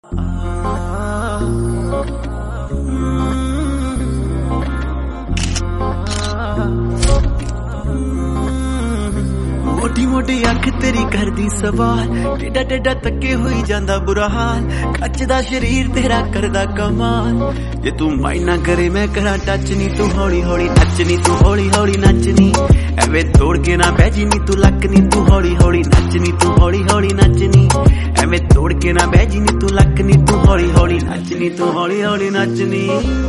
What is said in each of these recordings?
मोटी मोटी अख तेरी करदी सवाल, टेढ़ा टेढ़ा तके हुई जांदा बुरा हाल, कचदा शरीर तेरा करदा कमाल। जे तू माइंड ना करे मैं करा टच नी, तू हौली हौली नचनी, तू हौली हौली नचनी, एवें तोड़ के ना बैजी नी तू लकनी, तू हौली हौली नचनी, तू हौली हौली नचनी, एवें तोड़ के ना बैजी नी तू लकनी, तू हौली हौली नचनी, तू हौली हौली नचनी।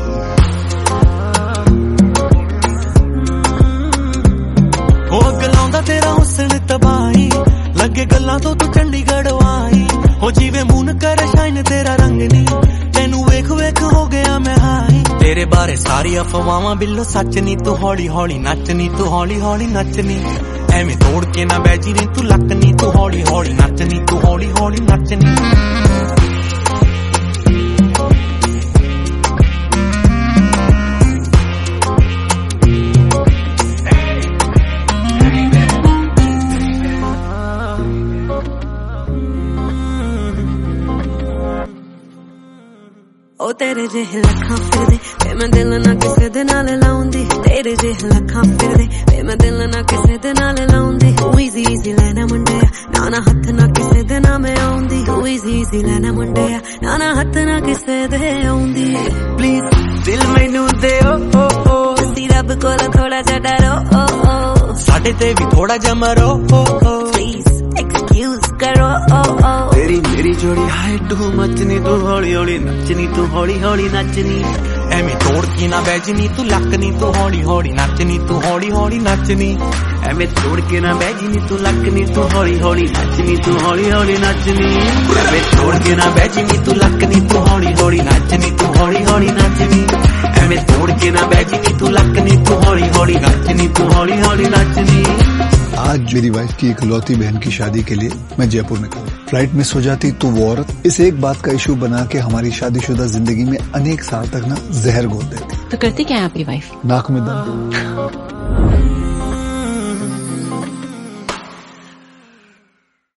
हो गलांदा तेरा हुस्न तबाही, लगे गल्लां तो तू चंडीगढ़ आई, हो जीवे मून कर शाइन तेरा रंग नी, तेनू वेख वेख हो गया मैं हाई। तेरे बारे सारी अफवाहां बिल्लो सच नी, तू हौली हौली नचनी, तू हौली हौली नचनी, एवें तोड़ के ना बैजी नी तू लकनी, तू हौली हौली नचनी, तू हौली हौली नचनी। ओ तेरे जेह लखां फिरदे ते मैं दिल ना किसे दे नाल लाउंदी, तेरे जेह लखां फिरदे ते मैं दिल ना किसे दे नाल लाउंदी। इजी इजी लेना मुंडिया ना ना हथ ना किसे दे ना मैं आउंदी, इजी इजी लेना मुंडिया ना ना हथ ना किसे दे आउंदी। प्लीज दिल मैनू दे ओ ओ ओ, तुसी रब कोल थोड़ा जा डरो ओ ओ, साडे ते भी थोड़ा जा मरो ओ ओ, प्लीज एक्सक्यूज करो ओ ओ। तेरी मेरी जोड़ी हाय टू मचनी, तू हौली हौली नचनी, तू हौली हौली नचनी, एवें तोड़ के ना बैजनी तू लकनी, तू हौली हौली नचनी, तू हौली हौली नचनी, एवें तोड़ के ना बैजनी तू लकनी, तू हौली हौली नचनी, तू हौली हौली नचनी, एवें तोड़ के ना बैजनी तू लकनी, तू हौली हौली नचनी, तू हौली हौली नचनी, एवें तोड़ के ना बैजनी तू लकनी, तू हौली हौली नचनी, तू हौली हौली नचनी। आज मेरी वाइफ की इकलौती बहन की शादी के लिए मैं जयपुर में था। फ्लाइट मिस हो जाती तो वो औरत इस एक बात का इशू बना के हमारी शादीशुदा जिंदगी में अनेक साल तक ना जहर घोल देती। तो करती क्या है आपकी वाइफ? नाक में दम।